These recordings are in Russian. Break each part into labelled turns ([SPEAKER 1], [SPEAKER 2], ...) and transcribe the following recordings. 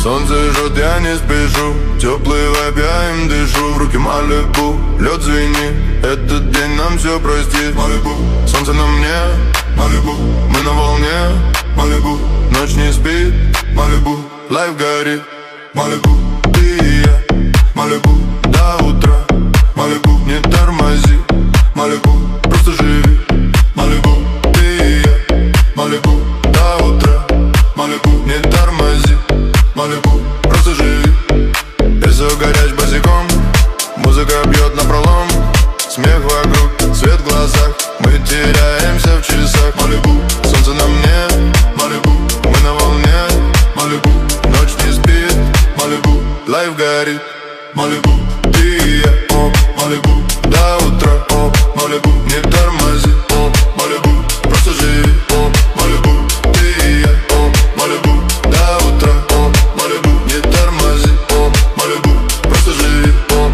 [SPEAKER 1] Солнце жжет, я не спешу. Теплый вайб, я им дышу. В руки Малибу, лед звенит. Этот день нам все простит. Малибу, солнце на мне. Малибу, мы на волне. Малибу, ночь не спит. Малибу, лайф горит. Малибу, ты и я. Малибу, до утра. Малибу, не тормози. Малибу, просто живи. Малибу, ты и я. Малибу, до утра. Малибу, не тормози. Малибу, просто живи. Песок горяч босиком. Музыка бьет напролом. Смех вокруг, свет в глазах. Мы теряемся в часах. Малибу, солнце на мне. Малибу, мы на волне. Малибу, ночь не спит. Малибу, лайф горит. Малибу, ты и я. Малибу, до утра. Малибу, не тормози. Малибу, просто живи. Малибу, ты и я. Малибу, до утра. Малибу, не тормози. Малибу, просто живи.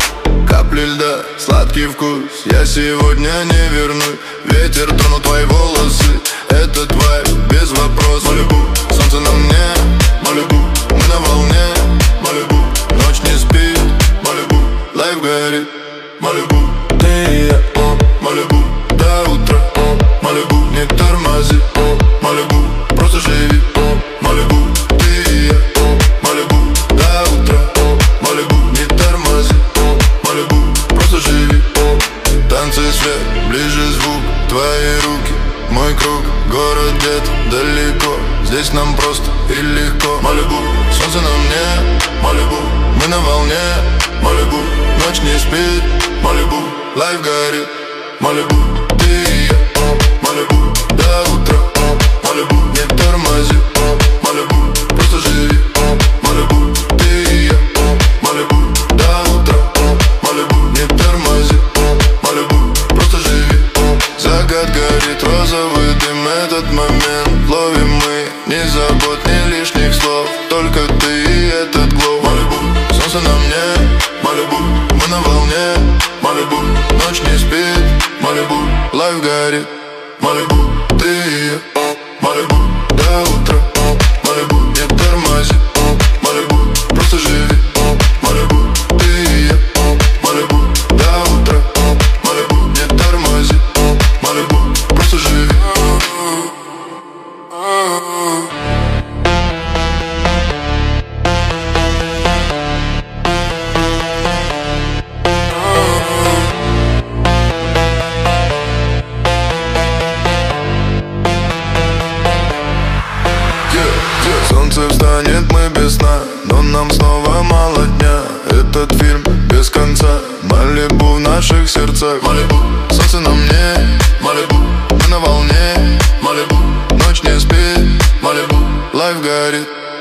[SPEAKER 1] Капли льда, сладкий вкус. Я сегодня не вернусь. Ветер тронул твои волосы. Это твой без вопросов. Малибу, солнце на мне. Малибу, мы на волне. Малибу, ночь не спит. Малибу, лайф горит. Малибу, ты и я. Малибу, до утра. Малибу, не тормози. Малибу, просто живи. Малибу, ты и я. Малибу, до утра. Малибу, не тормози. Малибу, просто живи. Танцы, свет, ближе звук. Твои руки, мой круг. Город где-то далеко. Здесь нам просто и легко. Малибу, солнце на мне. Малибу, мы на волне. Малибу, ночь не спит. Малибу, лайф горит. Малибу, ты и я. Малибу, до утра. Малибу, не тормози. Малибу, просто живи. Малибу, ты и я. Малибу, до утра. Малибу, не тормози. Малибу, просто живи. Закат горит, розовый дым. Этот момент ловим мы. Ни забот, ни лишних слов. Только ты и этот глоу. Малибу, солнце на мне. Малибу, мы на волне. Малибу, ночь не спит. Малибу, лайф горит. Малибу, ты и я. Малибу, до утра. Малибу, не тормози. Малибу, просто живи. Малибу, ты и я. Малибу, до утра. Малибу, не тормози. Малибу, просто живи. Солнце встанет, мы без сна, но нам снова мало дня. Этот фильм без конца. Малибу в наших сердцах. Малибу, солнце на мне. Малибу, мы на волне. Малибу, ночь не спит. Малибу, лайф горит.